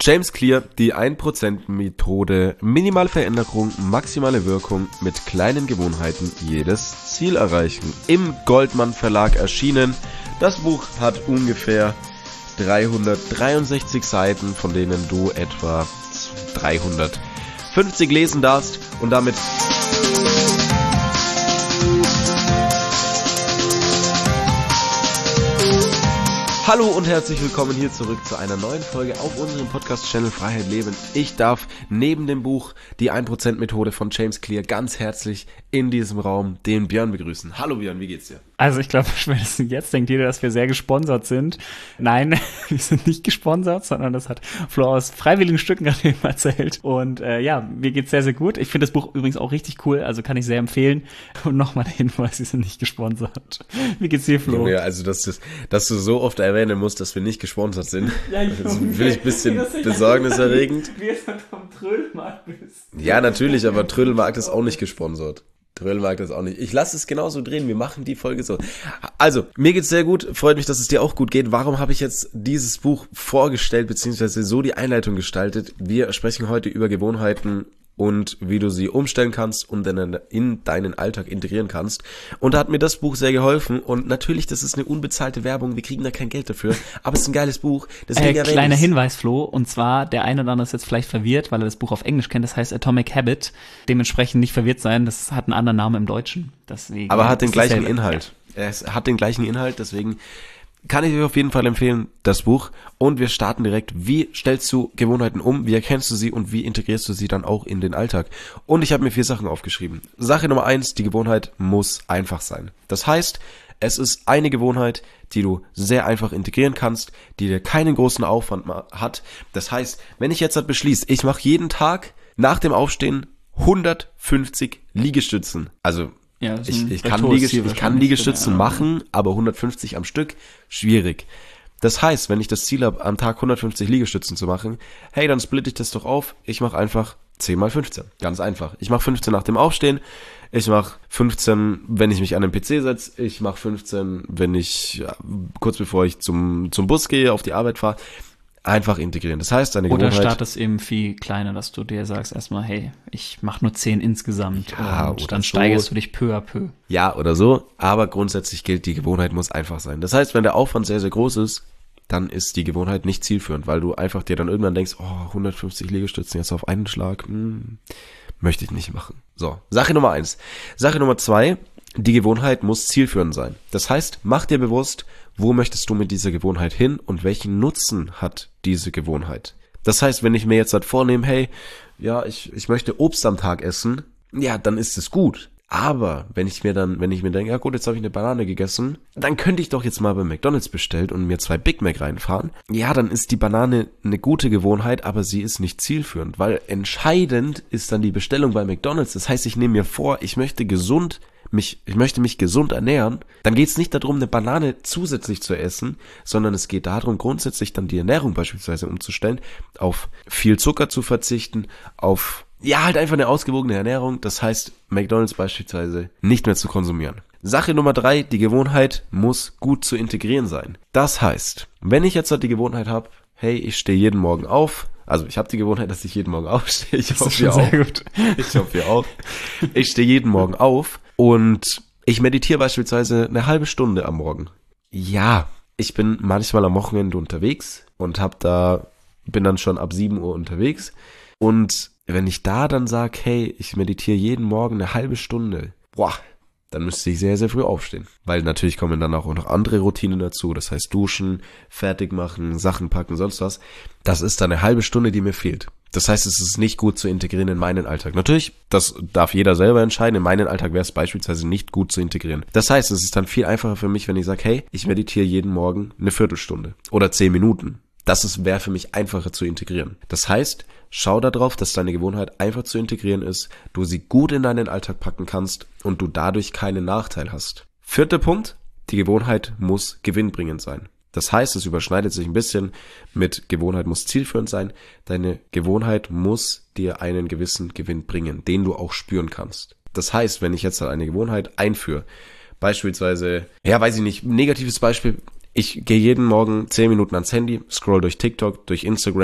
James Clear, die 1% Methode, minimale Veränderung, maximale Wirkung, mit kleinen Gewohnheiten jedes Ziel erreichen. Im Goldmann Verlag erschienen. Das Buch hat ungefähr 363 Seiten, von denen du etwa 350 lesen darfst und damit hallo und herzlich willkommen hier zurück zu einer neuen Folge auf unserem Podcast-Channel Freiheit Leben. Ich darf neben dem Buch Die 1% Methode von James Clear ganz herzlich in diesem Raum den Björn begrüßen. Hallo Björn, wie geht's dir? Also ich glaube, spätestens jetzt denkt jeder, dass wir sehr gesponsert sind. Nein, wir sind nicht gesponsert, sondern das hat Flo aus freiwilligen Stücken gerade eben erzählt. Und ja, mir geht's sehr, sehr gut. Ich finde das Buch übrigens auch richtig cool, also kann ich sehr empfehlen. Und nochmal der Hinweis, wir sind nicht gesponsert. Wie geht's dir, Flo? Ja, also dass du so oft erwähnen musst, dass wir nicht gesponsert sind. Ja, das finde ich ein bisschen besorgniserregend. Wie es halt vom Trödelmarkt bist. Ja, natürlich, aber Trödelmarkt ist auch nicht gesponsert. Trödelmarkt ist auch nicht. Ich lasse es genauso drehen. Wir machen die Folge so. Also, mir geht's sehr gut. Freut mich, dass es dir auch gut geht. Warum habe ich jetzt dieses Buch vorgestellt, beziehungsweise so die Einleitung gestaltet? Wir sprechen heute über Gewohnheiten und wie du sie umstellen kannst und in deinen Alltag integrieren kannst. Und da hat mir das Buch sehr geholfen. Und natürlich, das ist eine unbezahlte Werbung. Wir kriegen da kein Geld dafür. Aber es ist ein geiles Buch. Deswegen kleiner Hinweis, Flo. Und zwar, der eine oder andere ist jetzt vielleicht verwirrt, weil er das Buch auf Englisch kennt. Das heißt Atomic Habit. Dementsprechend nicht verwirrt sein. Das hat einen anderen Namen im Deutschen. Deswegen aber hat den gleichen Inhalt. Ja. Es hat den gleichen Inhalt, deswegen kann ich euch auf jeden Fall empfehlen, das Buch. Und wir starten direkt. Wie stellst du Gewohnheiten um? Wie erkennst du sie und wie integrierst du sie dann auch in den Alltag? Und ich habe mir 4 Sachen aufgeschrieben. Sache Nummer 1, die Gewohnheit muss einfach sein. Das heißt, es ist eine Gewohnheit, die du sehr einfach integrieren kannst, die dir keinen großen Aufwand hat. Das heißt, wenn ich jetzt halt beschließe, ich mache jeden Tag nach dem Aufstehen 150 Liegestützen. Also ja, ich kann Liegestützen machen, aber 150 am Stück, schwierig. Das heißt, wenn ich das Ziel habe, am Tag 150 Liegestützen zu machen, hey, dann splitte ich das doch auf. Ich mache einfach 10 mal 15. Ganz einfach. Ich mache 15 nach dem Aufstehen. Ich mache 15, wenn ich mich an den PC setze. Ich mache 15, wenn ich kurz bevor ich zum Bus gehe, auf die Arbeit fahre. Einfach integrieren. Das heißt, deine Gewohnheit... Oder startest eben viel kleiner, dass du dir sagst erstmal, hey, ich mache nur 10 insgesamt. Ja, und dann steigerst du dich peu à peu. Ja, oder so. Aber grundsätzlich gilt, die Gewohnheit muss einfach sein. Das heißt, wenn der Aufwand sehr, sehr groß ist, dann ist die Gewohnheit nicht zielführend, weil du einfach dir dann irgendwann denkst, 150 Liegestützen jetzt auf einen Schlag, möchte ich nicht machen. So, Sache Nummer 1. Sache Nummer 2, die Gewohnheit muss zielführend sein. Das heißt, mach dir bewusst, wo möchtest du mit dieser Gewohnheit hin und welchen Nutzen hat diese Gewohnheit? Das heißt, wenn ich mir jetzt halt vornehme, hey, ja, ich möchte Obst am Tag essen, ja, dann ist es gut. Aber wenn ich mir denke, ja gut, jetzt habe ich eine Banane gegessen, dann könnte ich doch jetzt mal bei McDonald's bestellt und mir 2 Big Mac reinfahren. Ja, dann ist die Banane eine gute Gewohnheit, aber sie ist nicht zielführend, weil entscheidend ist dann die Bestellung bei McDonald's. Das heißt, ich nehme mir vor, ich möchte mich gesund ernähren, dann geht es nicht darum, eine Banane zusätzlich zu essen, sondern es geht darum, grundsätzlich dann die Ernährung beispielsweise umzustellen, auf viel Zucker zu verzichten, auf halt einfach eine ausgewogene Ernährung, das heißt, McDonald's beispielsweise nicht mehr zu konsumieren. Sache Nummer 3, die Gewohnheit muss gut zu integrieren sein. Das heißt, wenn ich jetzt halt die Gewohnheit habe, hey, ich stehe jeden Morgen auf, also ich habe die Gewohnheit, dass ich jeden Morgen aufstehe, ich hoffe ihr auch. Ich stehe jeden Morgen auf und ich meditiere beispielsweise eine halbe Stunde am Morgen. Ja, ich bin manchmal am Wochenende unterwegs und bin dann schon ab 7 Uhr unterwegs. Und wenn ich da dann sage, hey, ich meditiere jeden Morgen eine halbe Stunde, dann müsste ich sehr, sehr früh aufstehen. Weil natürlich kommen dann auch noch andere Routinen dazu. Das heißt duschen, fertig machen, Sachen packen, sonst was. Das ist dann eine halbe Stunde, die mir fehlt. Das heißt, es ist nicht gut zu integrieren in meinen Alltag. Natürlich, das darf jeder selber entscheiden. In meinen Alltag wäre es beispielsweise nicht gut zu integrieren. Das heißt, es ist dann viel einfacher für mich, wenn ich sage, hey, ich meditiere jeden Morgen eine Viertelstunde oder 10 Minuten. Das wäre für mich einfacher zu integrieren. Das heißt, schau darauf, dass deine Gewohnheit einfach zu integrieren ist, du sie gut in deinen Alltag packen kannst und du dadurch keinen Nachteil hast. 4. Punkt, die Gewohnheit muss gewinnbringend sein. Das heißt, es überschneidet sich ein bisschen mit Gewohnheit muss zielführend sein. Deine Gewohnheit muss dir einen gewissen Gewinn bringen, den du auch spüren kannst. Das heißt, wenn ich jetzt eine Gewohnheit einführe, beispielsweise, negatives Beispiel, ich gehe jeden Morgen 10 Minuten ans Handy, scroll durch TikTok, durch Instagram,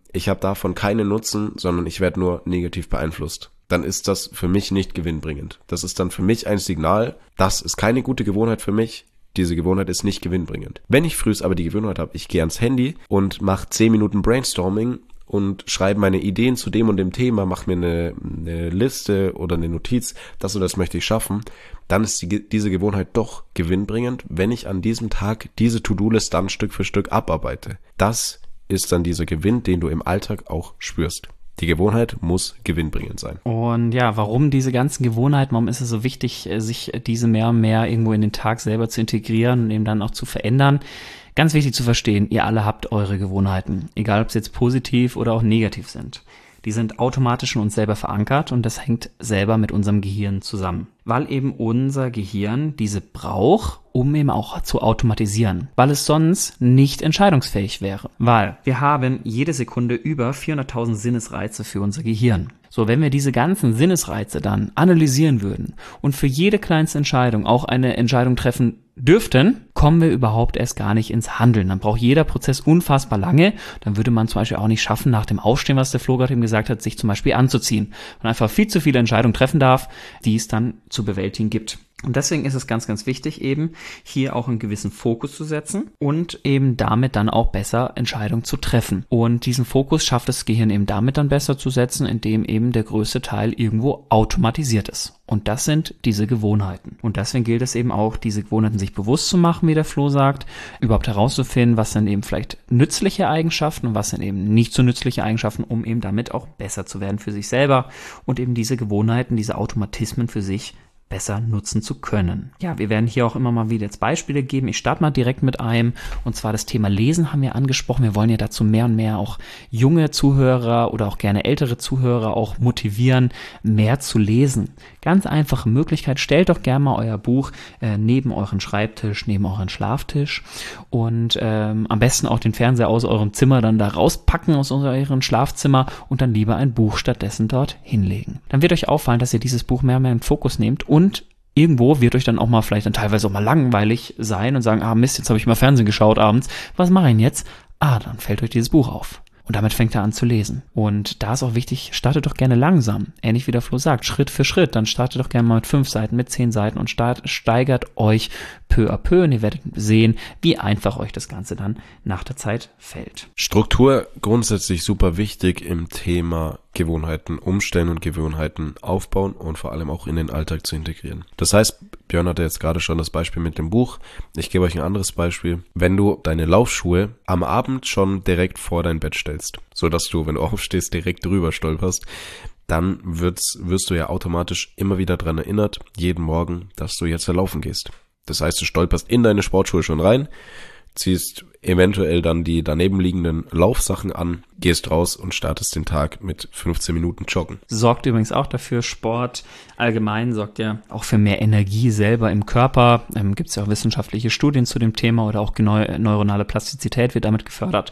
ich habe davon keinen Nutzen, sondern ich werde nur negativ beeinflusst, dann ist das für mich nicht gewinnbringend. Das ist dann für mich ein Signal, das ist keine gute Gewohnheit für mich. Diese Gewohnheit ist nicht gewinnbringend. Wenn ich frühs aber die Gewohnheit habe, ich gehe ans Handy und mache 10 Minuten Brainstorming und schreibe meine Ideen zu dem und dem Thema, mache mir eine Liste oder eine Notiz, das und das möchte ich schaffen, dann ist diese Gewohnheit doch gewinnbringend, wenn ich an diesem Tag diese To-Do-List dann Stück für Stück abarbeite. Das ist dann dieser Gewinn, den du im Alltag auch spürst. Die Gewohnheit muss gewinnbringend sein. Und ja, warum diese ganzen Gewohnheiten, warum ist es so wichtig, sich diese mehr und mehr irgendwo in den Tag selber zu integrieren und eben dann auch zu verändern? Ganz wichtig zu verstehen, ihr alle habt eure Gewohnheiten, egal ob sie jetzt positiv oder auch negativ sind. Die sind automatisch in uns selber verankert und das hängt selber mit unserem Gehirn zusammen. Weil eben unser Gehirn diese braucht, um eben auch zu automatisieren. Weil es sonst nicht entscheidungsfähig wäre. Weil wir haben jede Sekunde über 400.000 Sinnesreize für unser Gehirn. So, wenn wir diese ganzen Sinnesreize dann analysieren würden und für jede kleinste Entscheidung auch eine Entscheidung treffen dürften, kommen wir überhaupt erst gar nicht ins Handeln. Dann braucht jeder Prozess unfassbar lange. Dann würde man zum Beispiel auch nicht schaffen, nach dem Aufstehen, was der Flo gerade eben gesagt hat, sich zum Beispiel anzuziehen. Man einfach viel zu viele Entscheidungen treffen darf, die es dann zu bewältigen gibt. Und deswegen ist es ganz, ganz wichtig, eben hier auch einen gewissen Fokus zu setzen und eben damit dann auch besser Entscheidungen zu treffen. Und diesen Fokus schafft das Gehirn eben damit dann besser zu setzen, indem eben der größte Teil irgendwo automatisiert ist. Und das sind diese Gewohnheiten. Und deswegen gilt es eben auch, diese Gewohnheiten sich bewusst zu machen, wie der Flo sagt, überhaupt herauszufinden, was sind eben vielleicht nützliche Eigenschaften und was sind eben nicht so nützliche Eigenschaften, um eben damit auch besser zu werden für sich selber und eben diese Gewohnheiten, diese Automatismen für sich besser nutzen zu können. Ja, wir werden hier auch immer mal wieder jetzt Beispiele geben. Ich starte mal direkt mit einem, und zwar das Thema Lesen haben wir angesprochen. Wir wollen ja dazu mehr und mehr auch junge Zuhörer oder auch gerne ältere Zuhörer auch motivieren, mehr zu lesen. Ganz einfache Möglichkeit, stellt doch gerne mal euer Buch neben euren Schreibtisch, neben euren Schlaftisch und am besten auch den Fernseher aus eurem Zimmer dann da rauspacken aus eurem Schlafzimmer und dann lieber ein Buch stattdessen dort hinlegen. Dann wird euch auffallen, dass ihr dieses Buch mehr und mehr in den Fokus nehmt und irgendwo wird euch dann auch mal vielleicht dann teilweise auch mal langweilig sein und sagen, Mist, jetzt habe ich mal Fernsehen geschaut abends, was mache ich denn jetzt? Dann fällt euch dieses Buch auf. Und damit fängt er an zu lesen. Und da ist auch wichtig, startet doch gerne langsam. Ähnlich wie der Flo sagt, Schritt für Schritt. Dann startet doch gerne mal mit 5 Seiten, mit 10 Seiten und steigert euch peu à peu. Und ihr werdet sehen, wie einfach euch das Ganze dann nach der Zeit fällt. Struktur grundsätzlich super wichtig im Thema Gewohnheiten umstellen und Gewohnheiten aufbauen und vor allem auch in den Alltag zu integrieren. Das heißt, Björn hatte jetzt gerade schon das Beispiel mit dem Buch. Ich gebe euch ein anderes Beispiel. Wenn du deine Laufschuhe am Abend schon direkt vor dein Bett stellst, sodass du, wenn du aufstehst, direkt drüber stolperst, dann wirst du ja automatisch immer wieder dran erinnert, jeden Morgen, dass du jetzt laufen gehst. Das heißt, du stolperst in deine Sportschuhe schon rein, ziehst eventuell dann die daneben liegenden Laufsachen an, gehst raus und startest den Tag mit 15 Minuten Joggen. Sorgt übrigens auch dafür, Sport allgemein sorgt ja auch für mehr Energie selber im Körper. Gibt es ja auch wissenschaftliche Studien zu dem Thema oder auch neuronale Plastizität wird damit gefördert.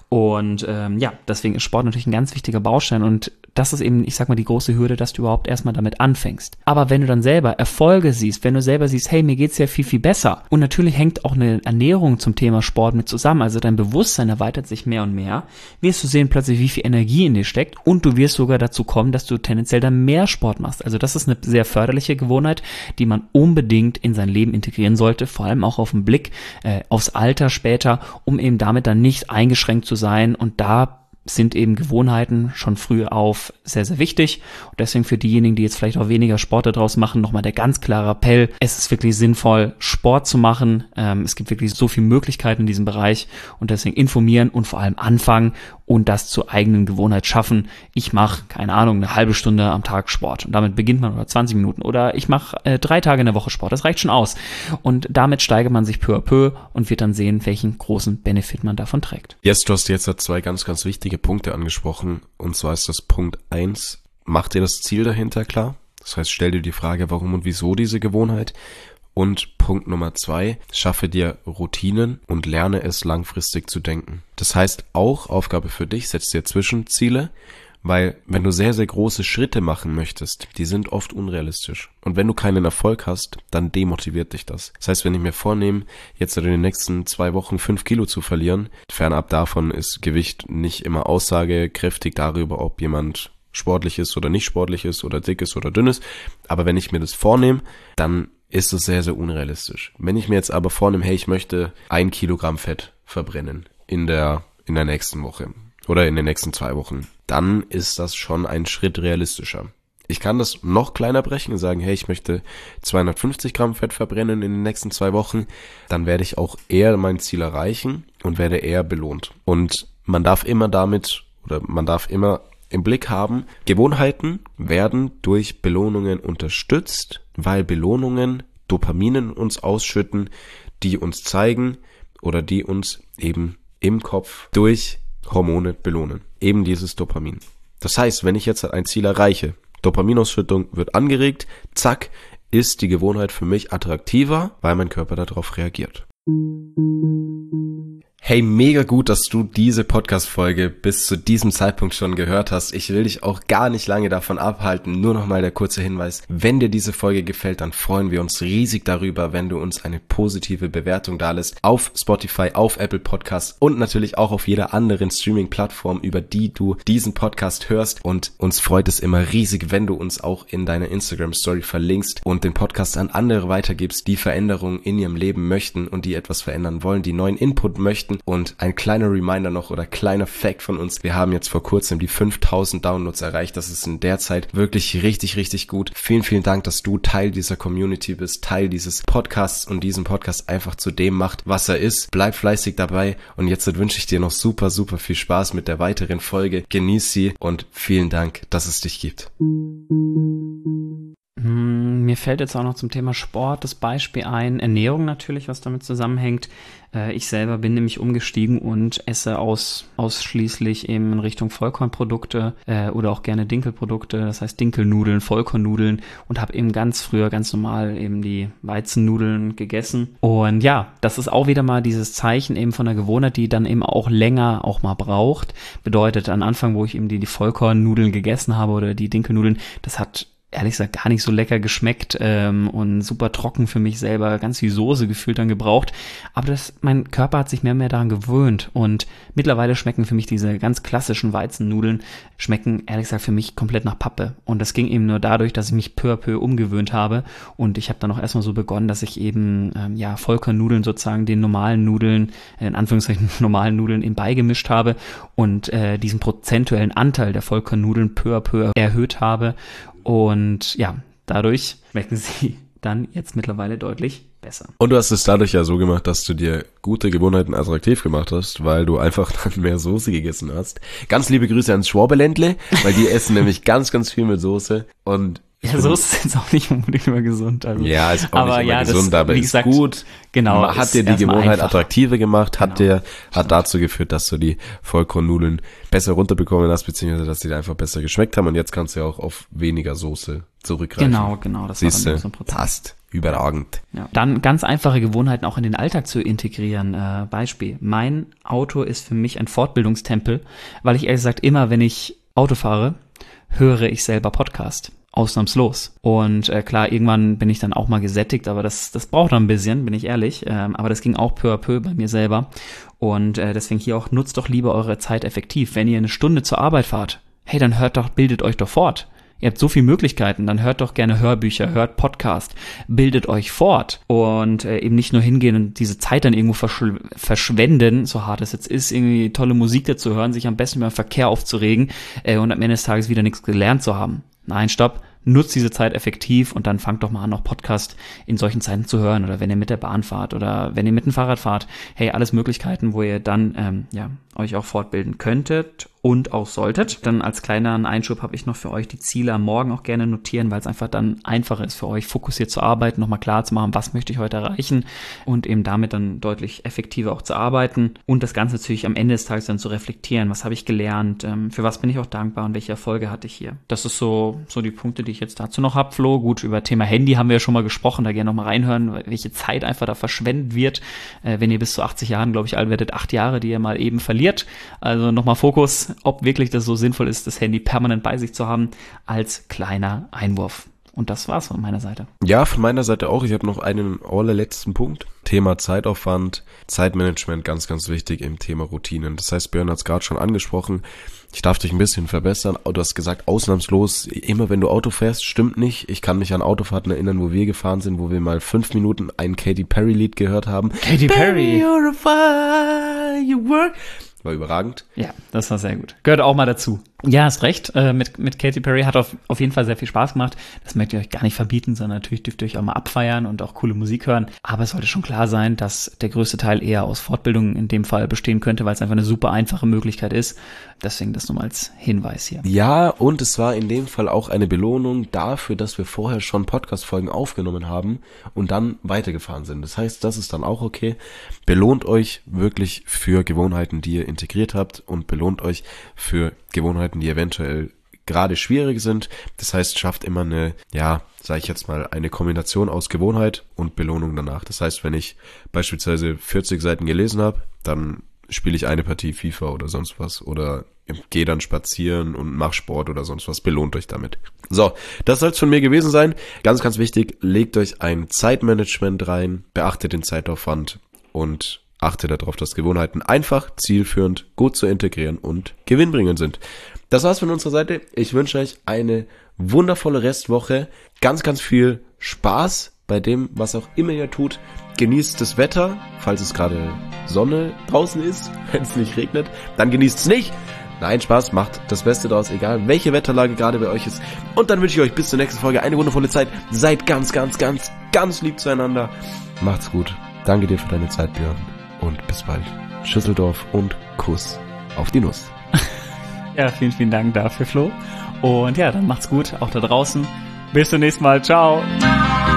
Und deswegen ist Sport natürlich ein ganz wichtiger Baustein und das ist eben, ich sag mal, die große Hürde, dass du überhaupt erstmal damit anfängst. Aber wenn du dann selber Erfolge siehst, wenn du selber siehst, hey, mir geht's ja viel, viel besser und natürlich hängt auch eine Ernährung zum Thema Sport mit zusammen, also dein Bewusstsein erweitert sich mehr und mehr, wirst du sehen plötzlich, wie viel Energie in dir steckt und du wirst sogar dazu kommen, dass du tendenziell dann mehr Sport machst. Also das ist eine sehr förderliche Gewohnheit, die man unbedingt in sein Leben integrieren sollte, vor allem auch auf den Blick aufs Alter später, um eben damit dann nicht eingeschränkt zu sein und da sind eben Gewohnheiten schon früh auf sehr, sehr wichtig. Und deswegen für diejenigen, die jetzt vielleicht auch weniger Sport daraus machen, nochmal der ganz klare Appell. Es ist wirklich sinnvoll, Sport zu machen. Es gibt wirklich so viele Möglichkeiten in diesem Bereich und deswegen informieren und vor allem anfangen und das zur eigenen Gewohnheit schaffen. Ich mache, keine Ahnung, eine halbe Stunde am Tag Sport und damit beginnt man oder 20 Minuten oder ich mache 3 Tage in der Woche Sport. Das reicht schon aus. Und damit steigert man sich peu à peu und wird dann sehen, welchen großen Benefit man davon trägt. Yes, du hast jetzt 2 ganz, ganz wichtige Punkte angesprochen. Und zwar ist das Punkt 1, mach dir das Ziel dahinter klar. Das heißt, stell dir die Frage, warum und wieso diese Gewohnheit. Und Punkt Nummer 2, schaffe dir Routinen und lerne es langfristig zu denken. Das heißt auch, Aufgabe für dich, setz dir Zwischenziele, weil wenn du sehr, sehr große Schritte machen möchtest, die sind oft unrealistisch. Und wenn du keinen Erfolg hast, dann demotiviert dich das. Das heißt, wenn ich mir vornehme, jetzt in den nächsten 2 Wochen 5 Kilo zu verlieren, fernab davon ist Gewicht nicht immer aussagekräftig darüber, ob jemand sportlich ist oder nicht sportlich ist oder dick ist oder dünn ist. Aber wenn ich mir das vornehme, dann ist es sehr, sehr unrealistisch. Wenn ich mir jetzt aber vornehme, hey, ich möchte 1 Kilogramm Fett verbrennen in der nächsten Woche oder in den nächsten 2 Wochen, dann ist das schon ein Schritt realistischer. Ich kann das noch kleiner brechen und sagen, hey, ich möchte 250 Gramm Fett verbrennen in den nächsten 2 Wochen, dann werde ich auch eher mein Ziel erreichen und werde eher belohnt. Und man darf immer im Blick haben, Gewohnheiten werden durch Belohnungen unterstützt, weil Belohnungen Dopaminen uns ausschütten, die uns zeigen oder die uns eben im Kopf durch Hormone belohnen. Eben dieses Dopamin. Das heißt, wenn ich jetzt ein Ziel erreiche, Dopaminausschüttung wird angeregt, zack, ist die Gewohnheit für mich attraktiver, weil mein Körper darauf reagiert. Hey, mega gut, dass du diese Podcast-Folge bis zu diesem Zeitpunkt schon gehört hast. Ich will dich auch gar nicht lange davon abhalten. Nur nochmal der kurze Hinweis. Wenn dir diese Folge gefällt, dann freuen wir uns riesig darüber, wenn du uns eine positive Bewertung dalässt auf Spotify, auf Apple Podcasts und natürlich auch auf jeder anderen Streaming-Plattform, über die du diesen Podcast hörst. Und uns freut es immer riesig, wenn du uns auch in deiner Instagram-Story verlinkst und den Podcast an andere weitergibst, die Veränderungen in ihrem Leben möchten und die etwas verändern wollen, die neuen Input möchten. Und ein kleiner Reminder noch oder kleiner Fact von uns. Wir haben jetzt vor kurzem die 5000 Downloads erreicht. Das ist in der Zeit wirklich richtig, richtig gut. Vielen, vielen Dank, dass du Teil dieser Community bist, Teil dieses Podcasts und diesen Podcast einfach zu dem macht, was er ist. Bleib fleißig dabei und jetzt wünsche ich dir noch super, super viel Spaß mit der weiteren Folge. Genieß sie und vielen Dank, dass es dich gibt. Mir fällt jetzt auch noch zum Thema Sport das Beispiel ein, Ernährung natürlich, was damit zusammenhängt. Ich selber bin nämlich umgestiegen und esse ausschließlich eben in Richtung Vollkornprodukte oder auch gerne Dinkelprodukte, das heißt Dinkelnudeln, Vollkornnudeln und habe eben ganz früher ganz normal eben die Weizennudeln gegessen. Und ja, das ist auch wieder mal dieses Zeichen eben von der Gewohnheit, die dann eben auch länger auch mal braucht. Bedeutet, am Anfang, wo ich eben die Vollkornnudeln gegessen habe oder die Dinkelnudeln, das hat ehrlich gesagt gar nicht so lecker geschmeckt und super trocken für mich selber, ganz viel Soße gefühlt dann gebraucht. Aber mein Körper hat sich mehr und mehr daran gewöhnt und mittlerweile schmecken für mich diese ganz klassischen Weizennudeln, schmecken ehrlich gesagt für mich komplett nach Pappe. Und das ging eben nur dadurch, dass ich mich peu à peu umgewöhnt habe und ich habe dann auch erstmal so begonnen, dass ich eben Vollkornnudeln sozusagen den normalen Nudeln, in Anführungszeichen normalen Nudeln eben beigemischt habe und diesen prozentuellen Anteil der Vollkornnudeln peu à peu erhöht habe. Und ja, dadurch schmecken sie dann jetzt mittlerweile deutlich besser. Und du hast es dadurch ja so gemacht, dass du dir gute Gewohnheiten attraktiv gemacht hast, weil du einfach dann mehr Soße gegessen hast. Ganz liebe Grüße ans Schwaberländle, weil die essen nämlich ganz, ganz viel mit Soße und ja, Soße ist jetzt auch nicht unbedingt immer gesund. Also. Ja, ist auch nicht immer gesund, aber ist gesagt, gut. Genau. Hat dir die Gewohnheit attraktiver gemacht, hat dazu geführt, dass du die Vollkornnudeln besser runterbekommen hast, beziehungsweise dass die dir einfach besser geschmeckt haben und jetzt kannst du ja auch auf weniger Soße zurückgreifen. Genau, das Siehste, war dann so ein Prozess. Passt. Überragend. Ja. Dann ganz einfache Gewohnheiten auch in den Alltag zu integrieren. Beispiel. Mein Auto ist für mich ein Fortbildungstempel, weil ich ehrlich gesagt immer, wenn ich Auto fahre, höre ich selber Podcast. Ausnahmslos. Und klar, irgendwann bin ich dann auch mal gesättigt, aber das braucht dann ein bisschen, bin ich ehrlich. Aber das ging auch peu à peu bei mir selber. Und deswegen hier auch, nutzt doch lieber eure Zeit effektiv. Wenn ihr 1 Stunde zur Arbeit fahrt, hey, dann bildet euch doch fort. Ihr habt so viele Möglichkeiten, dann hört doch gerne Hörbücher, hört Podcast, bildet euch fort und eben nicht nur hingehen und diese Zeit dann irgendwo verschwenden, so hart es jetzt ist, irgendwie tolle Musik dazu hören, sich am besten über den Verkehr aufzuregen und am Ende des Tages wieder nichts gelernt zu haben. Nein, stopp. Nutzt diese Zeit effektiv und dann fangt doch mal an, noch Podcast in solchen Zeiten zu hören oder wenn ihr mit der Bahn fahrt oder wenn ihr mit dem Fahrrad fahrt. Hey, alles Möglichkeiten, wo ihr dann euch auch fortbilden könntet und auch solltet. Dann als kleinen Einschub habe ich noch für euch die Ziele am Morgen auch gerne notieren, weil es einfach dann einfacher ist für euch, fokussiert zu arbeiten, nochmal klar zu machen, was möchte ich heute erreichen und eben damit dann deutlich effektiver auch zu arbeiten und das Ganze natürlich am Ende des Tages dann zu reflektieren. Was habe ich gelernt? Für was bin ich auch dankbar und welche Erfolge hatte ich hier? Das ist so die Punkte, die ich jetzt dazu noch habe, Flo. Gut, über Thema Handy haben wir ja schon mal gesprochen, da gerne nochmal reinhören, welche Zeit einfach da verschwendet wird. Wenn ihr bis zu 80 Jahren, glaube ich, alt werdet, 8 Jahre, die ihr mal eben verliert. Also nochmal Fokus, ist, ob wirklich das so sinnvoll ist, das Handy permanent bei sich zu haben, als kleiner Einwurf. Und das war's von meiner Seite. Ja, von meiner Seite auch. Ich habe noch einen allerletzten Punkt. Thema Zeitaufwand, Zeitmanagement, ganz, ganz wichtig im Thema Routinen. Das heißt, Björn hat es gerade schon angesprochen. Ich darf dich ein bisschen verbessern. Du hast gesagt, ausnahmslos, immer wenn du Auto fährst, stimmt nicht. Ich kann mich an Autofahrten erinnern, wo wir gefahren sind, wo wir mal 5 Minuten ein Katy Perry Lied gehört haben. Katy Perry! You're a firework. War überragend. Ja, das war sehr gut. Gehört auch mal dazu. Ja, hast recht. Mit Katy Perry hat auf jeden Fall sehr viel Spaß gemacht. Das möchte ich euch gar nicht verbieten, sondern natürlich dürft ihr euch auch mal abfeiern und auch coole Musik hören. Aber es sollte schon klar sein, dass der größte Teil eher aus Fortbildungen in dem Fall bestehen könnte, weil es einfach eine super einfache Möglichkeit ist. Deswegen das nur mal als Hinweis hier. Ja, und es war in dem Fall auch eine Belohnung dafür, dass wir vorher schon Podcast-Folgen aufgenommen haben und dann weitergefahren sind. Das heißt, das ist dann auch okay. Belohnt euch wirklich für Gewohnheiten, die ihr integriert habt, und belohnt euch für Gewohnheiten, die eventuell gerade schwierig sind. Das heißt, schafft immer eine, ja, sage ich jetzt mal, eine Kombination aus Gewohnheit und Belohnung danach. Das heißt, wenn ich beispielsweise 40 Seiten gelesen habe, dann spiele ich eine Partie FIFA oder sonst was oder gehe dann spazieren und mach Sport oder sonst was. Belohnt euch damit. So, das soll es von mir gewesen sein. Ganz, ganz wichtig, legt euch ein Zeitmanagement rein, beachtet den Zeitaufwand und achte darauf, dass Gewohnheiten einfach, zielführend, gut zu integrieren und gewinnbringend sind. Das war's von unserer Seite. Ich wünsche euch eine wundervolle Restwoche. Ganz, ganz viel Spaß bei dem, was auch immer ihr tut. Genießt das Wetter, falls es gerade Sonne draußen ist. Wenn es nicht regnet, dann genießt es nicht. Nein, Spaß, macht das Beste daraus, egal welche Wetterlage gerade bei euch ist. Und dann wünsche ich euch bis zur nächsten Folge eine wundervolle Zeit. Seid ganz, ganz, ganz, ganz lieb zueinander. Macht's gut. Danke dir für deine Zeit, Björn. Und bis bald. Schüsseldorf und Kuss auf die Nuss. Ja, vielen, vielen Dank dafür, Flo. Und ja, dann macht's gut, auch da draußen. Bis zum nächsten Mal. Ciao.